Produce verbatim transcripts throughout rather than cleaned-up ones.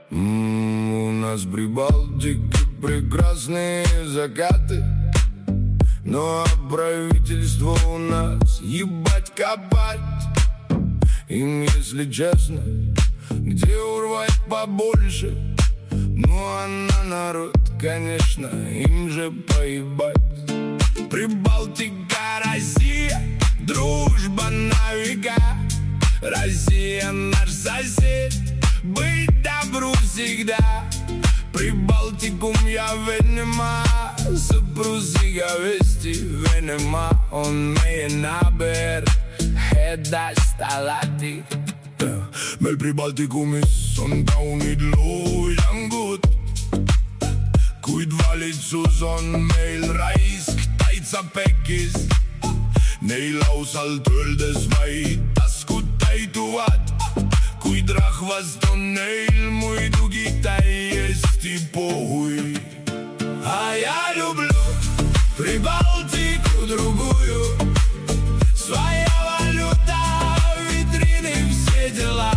М, У нас в Прибалтике прекрасные закаты, но правительство у нас ебать копать. Им, если честно, где урвать побольше. Ну а на народ, конечно, им же поебать. Прибалтика, Россия, дружба на века. Россия наш сосед, быть добру всегда. Прибалтикум я венема, съпрузига вести венема. Он meie naaber, hedastalati. Meil Pribaltikumis on kaunid loojangud, kuid valitsus on meil raisk täitsa pekis. Neil ausalt öeldes vaid taskud täituvad, kuid rahvast on neil muidugi täiesti pohhui. А я люблю Прибалтику другую, своя валюта, витрины, все дела.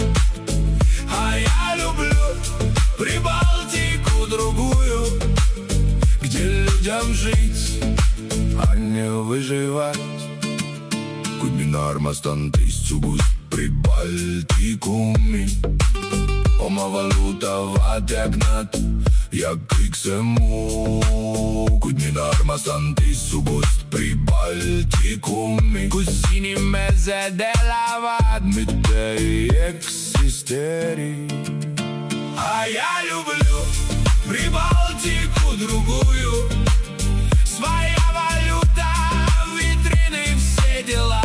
А я люблю Прибалтику другую, где людям жить, а не выживать. Kuid mina armastan teistsugust Pribaltikumi. Oma valuutavad jägnad ja kõik see muu. Kuid mina armastan teistsugust Pribaltikumi, kus inimesed elavad, mitte ei eksisteeri. А я люблю Прибалтику другую, своя валюта, витрины, все дела.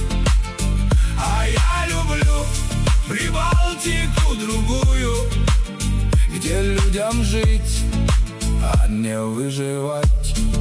А я люблю Прибалтику другую, где людям жить, а не выживать.